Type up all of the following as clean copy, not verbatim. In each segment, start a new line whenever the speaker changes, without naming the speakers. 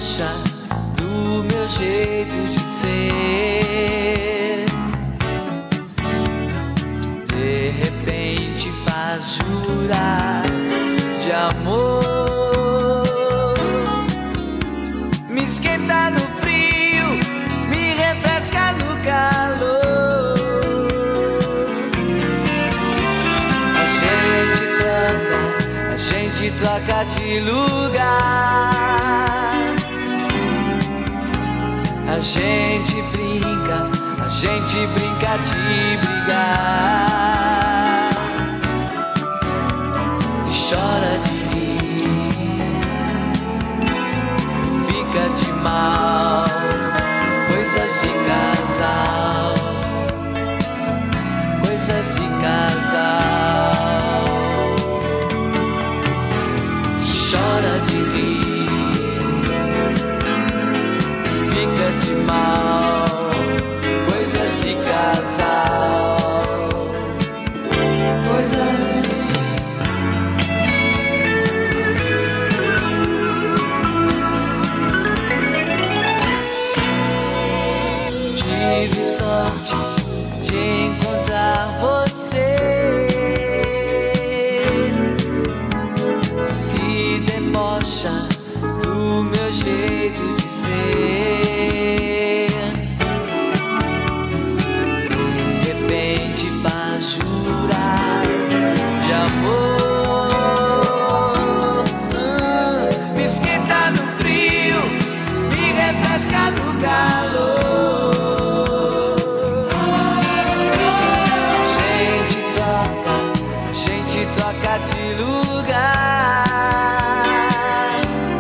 debocha do meu jeito de ser. De repente faz juras de amor, me esquenta no frio, me refresca no calor. A gente troca de lugar, a gente brinca de brigar, e chora de rir, e fica de mal, coisas de casal, coisas de casal. Chora de rir, fica de mal, coisas de casal, coisas. Tive sorte de encontrar você, que debocha do meu jeito de ser. De repente faz juras de amor, me esquenta no frio, me refresca no calor. A gente troca de lugar,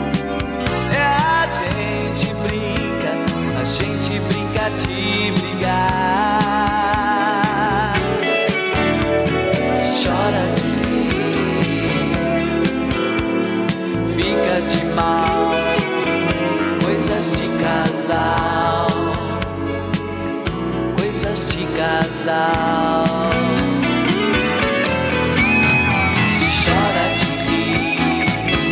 a gente brinca de brigar, chora de rir, fica de mal, coisas de casal, coisas de casal. Chora de rir,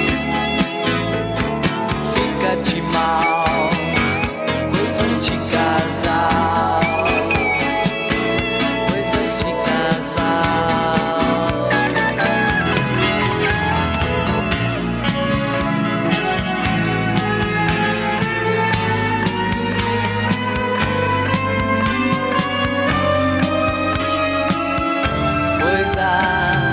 fica de mal, coisas de casal, coisas de casal. Coisas